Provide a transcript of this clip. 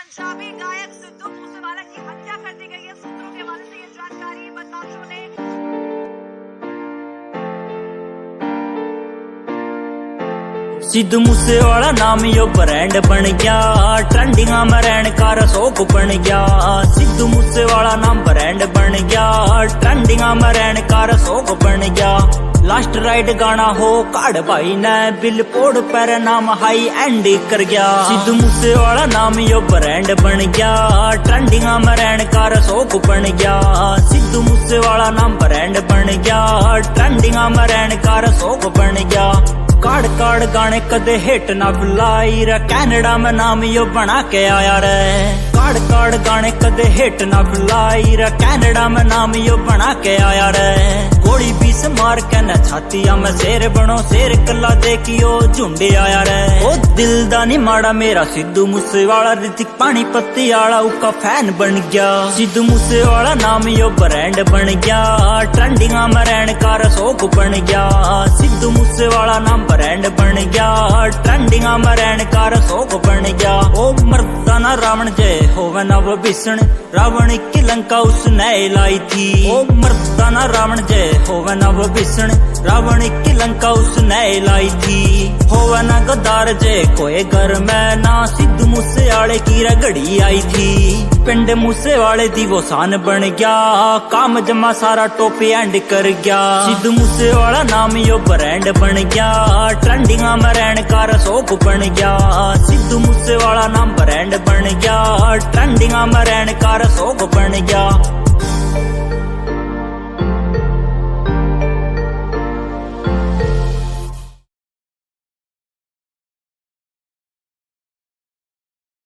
पंजाबी गायक सिद्धू मूसेवाला की हत्या कर दी गई है। सूत्रों के हवाले से ये जानकारी बदमाशों ने सिद्धू मूसेवाला नाम यो ब्रांड बन गया, ट्रेंडिंग में रहने का रसोक बन गया। सिद्धू मूसेवाला नाम ब्रांड बन गया, ट्रेंडिंग में रहने का रसोक बन गया। लास्ट राइड गाना हो काड़ भाई ने बिलबोर्ड पर नाम हाई एंड कर गया। सिद्धू मूसेवाला नाम यो ब्रांड बन गया, ट्रेंडिंग में रहने का रसोक बन गया। सिद्धू मूसेवाला नाम ब्रांड बन गया, ट्रेंडिंग में रहने का रसोक बन गया। काड़ काड़ गाने कदे हिट ना बुलाई रे, कनाडा में नाम यो बना के आया रे। काड़ काड़ गाने कदे हिट ना बुलाई रे, कनाडा में नाम यो बना के आया रे। गोली 20 मार के न छातिया में शेर बनो, शेर कला देखियो झुंडे आया रे। ओ दिल दा नी माड़ा मेरा सिद्धू मूसेवाला, ऋतिक पानीपती आला उसका फैन बन गया। सिद्धू मूसेवाला नाम यो ब्रांड बन गया, ट्रेंडिंग में रहने का रसोक बन गया। सिद्धू मूसेवाला नाम ब्रांड बन गया, ट्रेंडिंग में रहने का रसोक बन गया। ओ मर्दाना रावण जय होवे ना वो भीषण, रावण की लंका उसने लाई थी। ओ मर्दाना रावण जय होवे ना वो भीषण, रावण की लंका उसने लाई थी। होवे ना गद्दार जय कोई घर में ना, सिद्धू मूसेवाले की रगड़ी आई थी। पिंड मूसेवाले दी वो शान बन गया, काम जमा सारा टोपी एंड कर गया। सिद्धू मूसेवाला नाम यो ब्रांड बन गया, ट्रेंडिंग में रहने का रसोक बन गया। सिद्धू मूसेवाला नाम ब्रांड बन गया, ट्रेंडिंग में रहने का रसोक बन गया।